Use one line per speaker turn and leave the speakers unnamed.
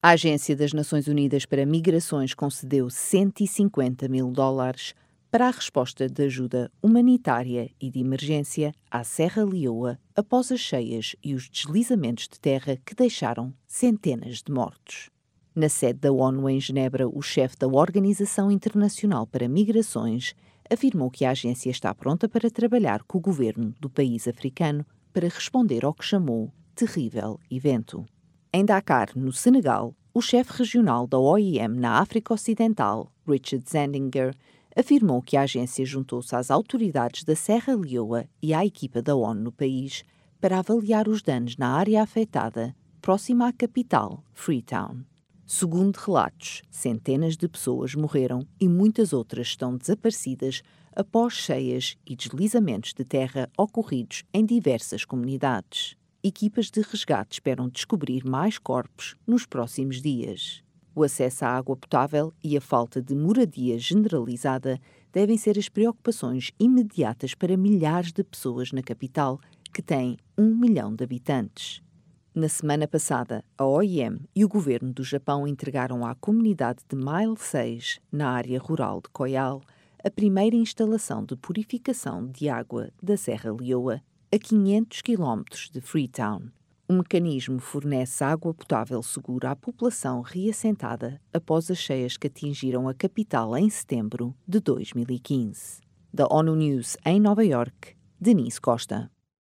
A Agência das Nações Unidas para Migrações concedeu $150 mil para a resposta de ajuda humanitária e de emergência à Serra Leoa após as cheias e os deslizamentos de terra que deixaram centenas de mortos. Na sede da ONU em Genebra, o chefe da Organização Internacional para Migrações afirmou que a agência está pronta para trabalhar com o governo do país africano para responder ao que chamou terrível evento. Em Dakar, no Senegal, o chefe regional da OIM na África Ocidental, Richard Zendinger, afirmou que a agência juntou-se às autoridades da Serra Leoa e à equipa da ONU no país para avaliar os danos na área afetada, próxima à capital, Freetown. Segundo relatos, centenas de pessoas morreram e muitas outras estão desaparecidas após cheias e deslizamentos de terra ocorridos em diversas comunidades. Equipas de resgate esperam descobrir mais corpos nos próximos dias. O acesso à água potável e a falta de moradia generalizada devem ser as preocupações imediatas para milhares de pessoas na capital, que tem 1 milhão de habitantes. Na semana passada, a OIM e o governo do Japão entregaram à comunidade de Mile 6, na área rural de Koyal, a primeira instalação de purificação de água da Serra Leoa, a 500 km de Freetown. O mecanismo fornece água potável segura à população reassentada após as cheias que atingiram a capital em setembro de 2015. Da ONU News em Nova York, Denise Costa.